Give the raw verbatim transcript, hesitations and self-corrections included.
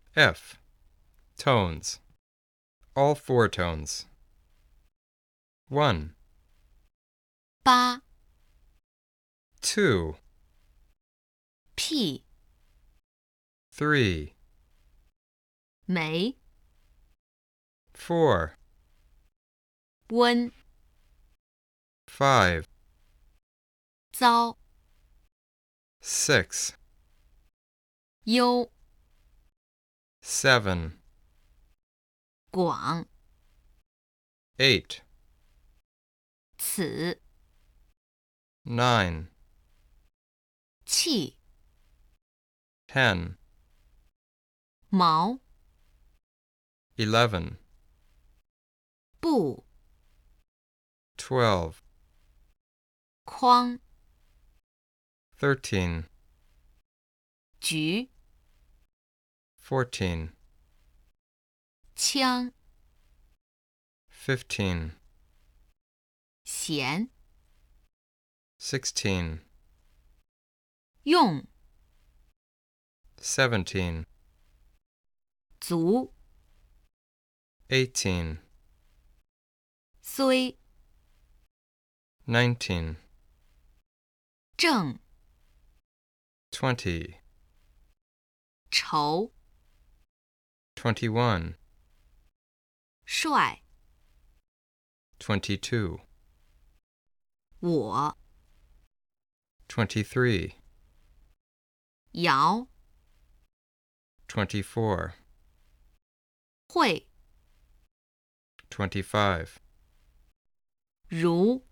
F. Tones. All four tones. one, 八 two, P three, 没 four, 温 five, 糟 six, 优 seven, 广 eight, 此 nine, 气 ten, 毛 eleven, 布 twelve, 框 thirteen, 局 fourteen, 枪 fifteen, 弦 sixteen, 用 seventeen, 足 eighteen, 虽 nineteen, 正 twenty, 愁 twenty-one, 帅 twenty-two, 我 twenty-three, 摇 twenty-four, 会 twenty-five, 如